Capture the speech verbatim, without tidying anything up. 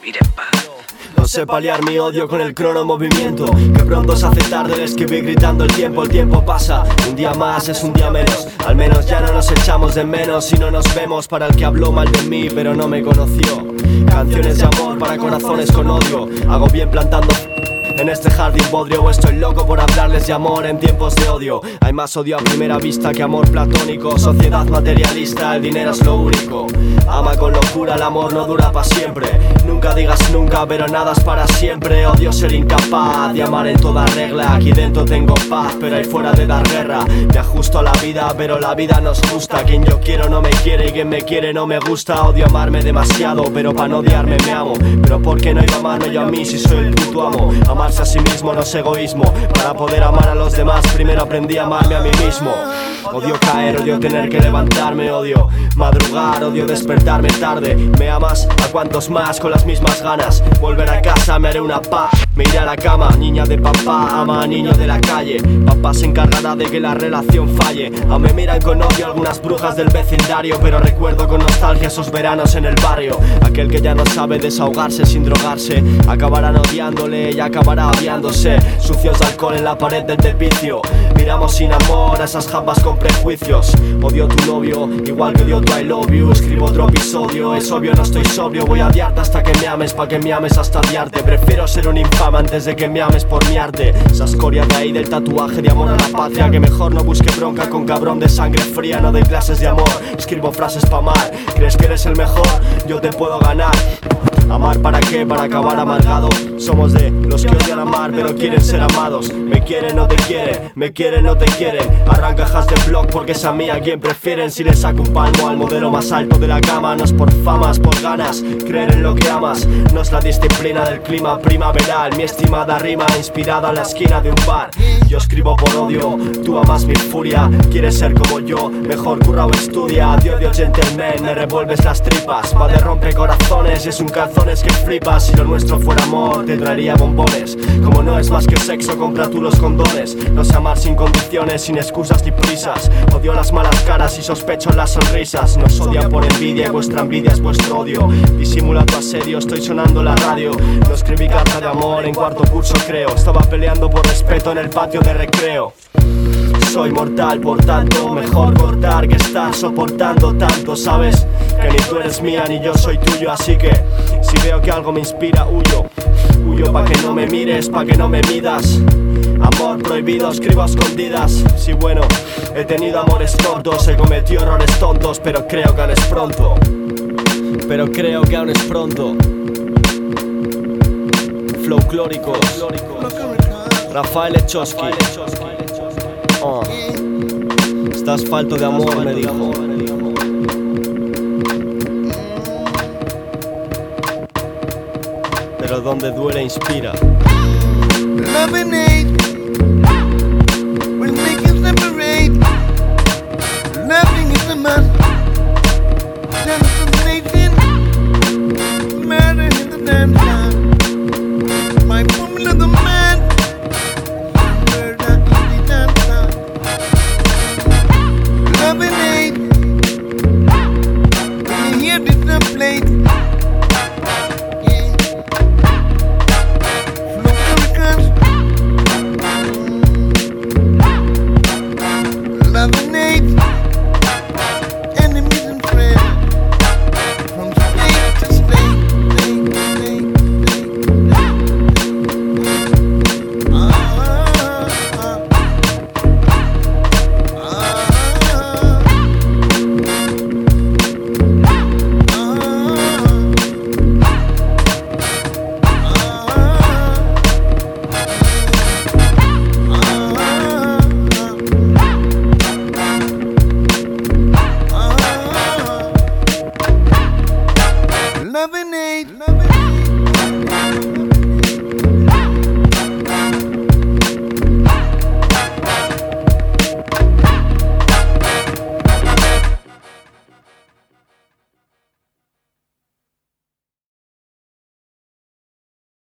vivir en paz. No sé paliar mi odio con el crono en movimiento, que pronto se hace tarde, le escribí gritando el tiempo, el tiempo pasa. Un día más es un día menos, al menos ya no nos echamos de menos y no nos vemos. Para el que habló mal de mí pero no me conoció, canciones de amor para corazones con odio. Hago bien plantando en este jardín bodrio, o estoy loco por hablarles de amor en tiempos de odio. Hay más odio a primera vista que amor platónico. Sociedad materialista, el dinero es lo único. Ama con locura, el amor no dura para siempre. Nunca digas nunca, pero nada es para siempre. Odio ser incapaz de amar en toda regla. Aquí dentro tengo paz, pero ahí fuera de dar guerra. Me ajusto a la vida, pero la vida nos gusta. Quien yo quiero no me quiere y quien me quiere no me gusta. Odio amarme demasiado, pero para no odiarme me amo. Pero ¿por qué no iba a amarme yo a mí si soy el puto amo? Amarse a sí mismo no es egoísmo. Para poder amar a los demás primero aprendí a amarme a mí mismo. Odio caer, odio tener que levantarme, odio madrugar, odio despertarme tarde. Me amas, a cuantos más con las mismas ganas. Volver a casa, me haré una paz, me iré a la cama. Niña de papá, ama a niño de la calle. Papá se encargará de que la relación falle. Aún me miran con odio algunas brujas del vecindario, pero recuerdo con nostalgia esos veranos en el barrio. Aquel que ya no sabe desahogarse sin drogarse, acabarán odiándole y acabará odiándose. Sucios de alcohol en la pared del vicio. Miramos sin amor a esas jambas con prejuicios. Odio tu novio, igual que odio tu I love you. Escribo otro episodio, es obvio no estoy sobrio. Voy a odiarte hasta que me ames, pa' que me ames hasta odiarte. Prefiero ser un infame antes de que me ames por mi arte. Esa escoria de ahí del tatuaje de amor a la patria. Que mejor no busque bronca con cabrón de sangre fría. No doy clases de amor, escribo frases pa' amar. ¿Crees que eres el mejor? Yo te puedo ganar. ¿Amar para qué? Para acabar amargado. Somos de los que odian amar pero quieren ser amados. Me quieren, no te quieren, me quieren, no te quieren. Arranca cajas de blog porque es a mí a quien prefieren. Si le saco un palmo al modelo más alto de la gama. No es por fama, es por ganas, creer en lo que amas. No es la disciplina del clima primaveral. Mi estimada rima inspirada en la esquina de un bar. Yo escribo por odio, tú amas mi furia. Quieres ser como yo, mejor curra o estudia. De odio gentleman, me revuelves las tripas. Va de rompe corazones, es un calzones que flipas. Si lo nuestro fuera amor, te traería bombones. Como no es más que sexo, compra tú los condones. No sé amar sin condiciones, sin excusas ni prisas. Odio las malas caras y sospecho las sonrisas. Nos odian por envidia y vuestra envidia es vuestro odio. Disimula tu asedio, estoy sonando la radio. No escribí carta de amor en cuarto curso creo. Estaba peleando por respeto en el patio de recreo. Soy mortal, por tanto, mejor cortar que estar soportando tanto. Sabes que ni tú eres mía ni yo soy tuyo. Así que si veo que algo me inspira, huyo. Huyo pa' que no me mires, pa' que no me midas. Amor prohibido, escribo a escondidas. Sí, bueno, he tenido amores tontos, he cometido errores tontos, pero creo que aún es pronto. Pero creo que aún es pronto. Flow clóricos, Rafael Echowski. Oh. Estás falto de amor, me dijo. Pero donde duele inspira. Love and hate will make you separate. Nothing is a man. Transformation, murder in the dance hall.